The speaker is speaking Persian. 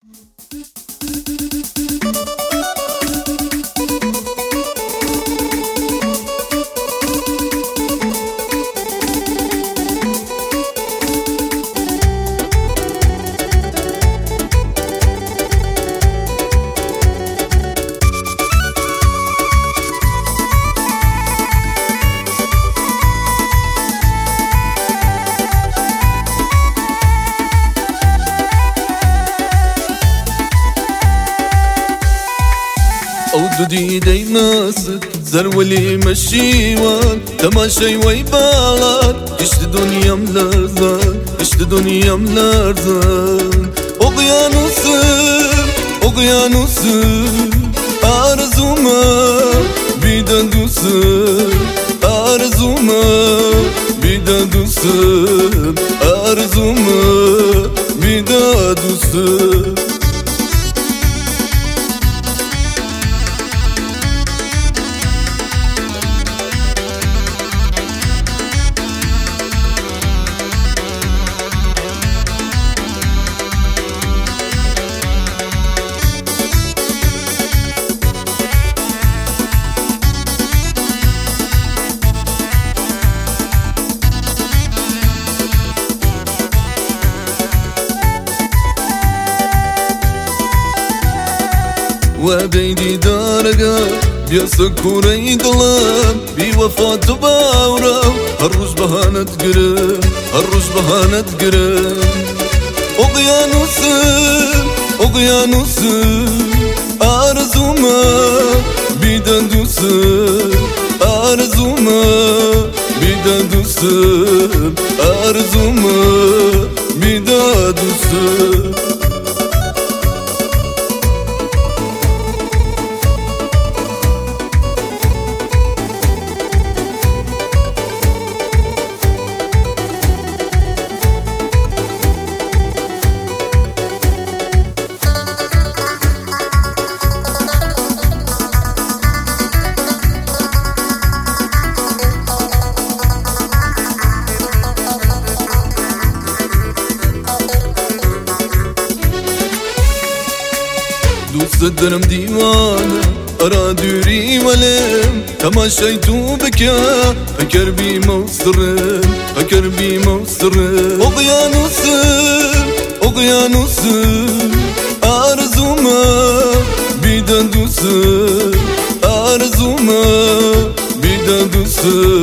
دودي ديماسد زرولي مشيوان تماشي ويبالان اشت دنيا ملرزان اشت دنيا ملرزان اقيانوسم آرزوما بیدن دوسم آرزوما بیدن دوسم آرزوما بیدن دوسم وبيدي دارقا بيسكوري ظلام بوفاة باورا هالرج بهانة قرام هالرج بهانة قرام اقيانوسم آرزوما بيدن دوسم آرزوما بيدن دوسم آرزوما بيدن دوسم دوست دارم دیوانه ارادوری ولم تماشيتو بكا فكر بي مصرم فكر بي مصرم اقيانوسم آرزوما بیدن دوسم آرزوما بیدن دوسم